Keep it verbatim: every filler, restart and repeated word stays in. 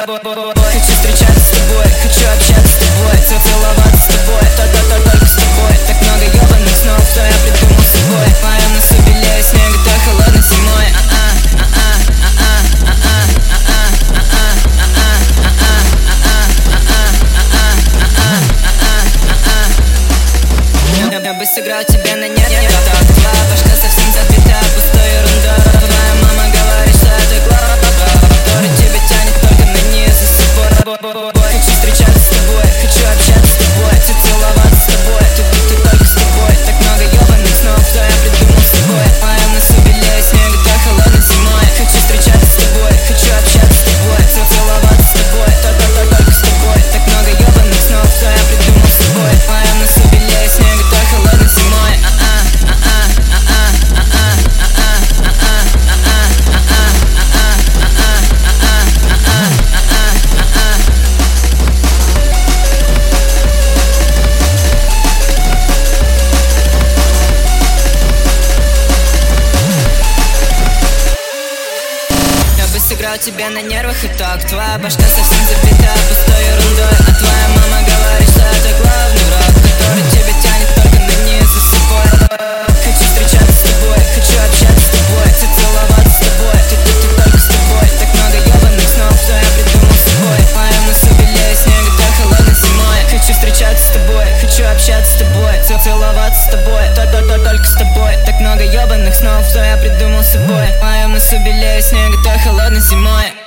Хочу встречаться с тобой, хочу общаться с тобой, целоваться с тобой, только с тобой. Так много ёбаных снов, что я придумал с собой. Моё носу белее снега, так холодно зимой. Я бы сыграл тебе на нет, нет, так, твоя башка совсем забита пустой ерундой. Твоя мама говорит, что это глава, который тебя тянет только на низ за собой. Хочу встречаться с тобой, хочу общаться с тобой, целоваться с тобой, только с тобой. Так много ёбаных снов, что я придумал с тобой. Моё носу белее снега, так холодно зимой. Хочу встречаться с тобой, хочу общаться с тобой, целоваться с тобой, только с тобой. Так много ёбаных снов, что я придумал с тобой. Моё носу белее снега, так холодно зимой. Сыграл тебе на нервах и так, твоя башка совсем забита пустой ерундой. А твоя мама говорит, что это главный враг, который тебя тянет только на низ за собой. Хочу встречаться с тобой, хочу общаться с тобой, целоваться с тобой, только с тобой. Так много ёбаных снов, что я придумал с собой. Моё носу белее снега, так холодно зимой. Хочу встречаться с тобой, хочу общаться с тобой, целоваться с тобой, только с тобой. Так много ёбаных снов, что я придумал с собой. Моё носу белее снега, так холодно зимой.